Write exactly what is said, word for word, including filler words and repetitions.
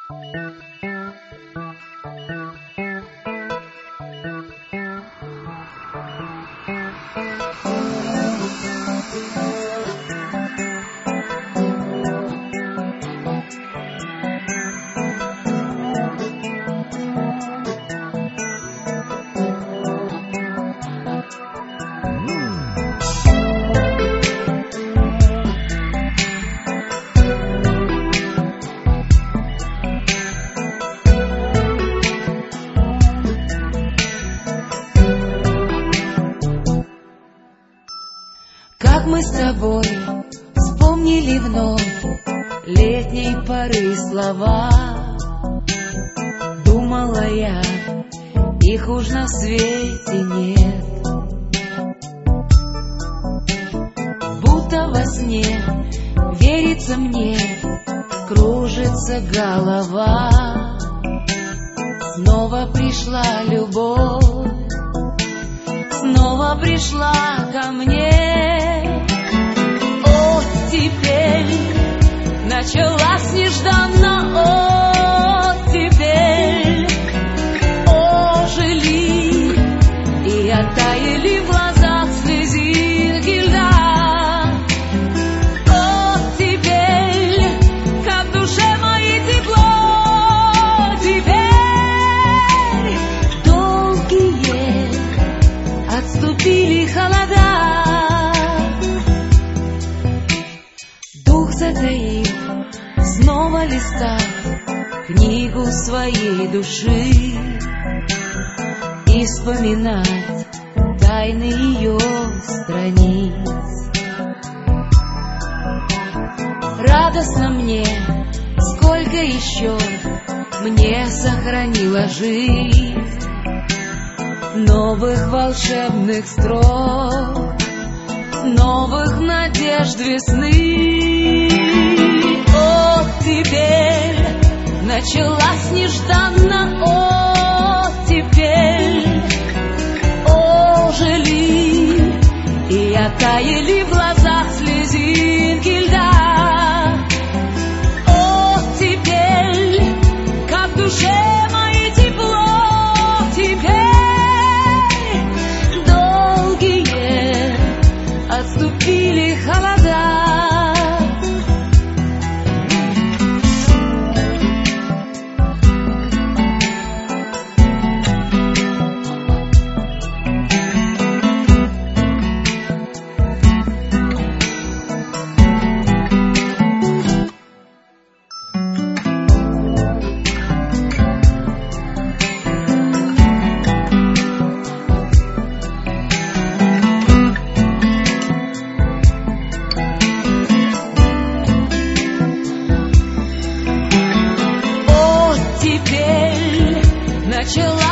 Как мы с тобой вспомнили вновь летней поры слова. Думала я, их уж на свете нет. Будто во сне верится мне, кружится голова. Снова пришла любовь, снова пришла ко мне. О, теперь началась нежданно, о, теперь ожили и оттаяли в глазах слезинки льда. О, теперь как в душе моей тепло, теперь долгие отступили холода. Дух затаил, снова листал книгу своей души и вспоминать тайны ее страниц. Радостно мне, сколько еще мне сохранила жизнь новых волшебных строк, новых надежд весны. О, теперь началась нежданно, о, теперь ожили и оттаяли в глазах слезинки льда. О, теперь как в душе моей тепло, теперь долгие отступили холода. Начала